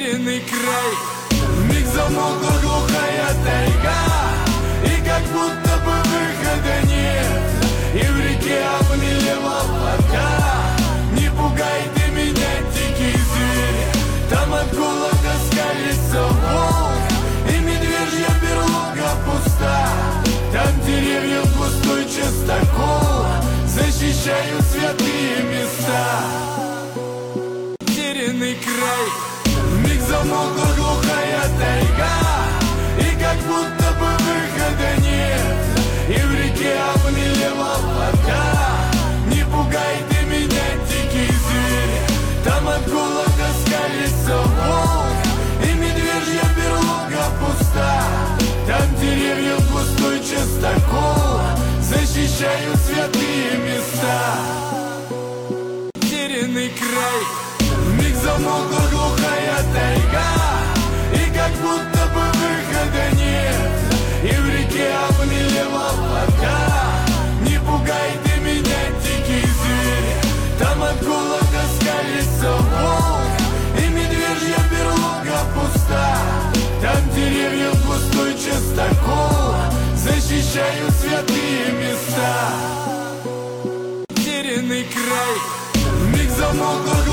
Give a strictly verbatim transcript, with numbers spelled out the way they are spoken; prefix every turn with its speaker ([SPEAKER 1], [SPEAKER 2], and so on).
[SPEAKER 1] Затерянный край, вмиг замолкла глухая тайга, и как будто бы выхода нет, и в реке обмелела вода. Не пугай ты меня, дикий зверь, там от голода скалится волк, и медвежья берлога пуста, там деревьев густой частокол защищают святые места. Затерянный край, вмиг замолкла глухая тайга, и как будто бы выхода нет, и в реке обмелела вода. Не пугай ты меня, дикий зверь, там от голода скалится волк, и медвежья берлога пуста, там деревьев густой частокол защищают святые места. Затерянный край, вмиг замолкла глухая тайга, и как будто бы выхода нет, и в реке обмелела вода. Не пугай ты меня, дикий зверь, там от голода скалится волк, и медвежья берлога пуста, там деревьев густой частокол защищают святые места. Затерянный край, вмиг замолкла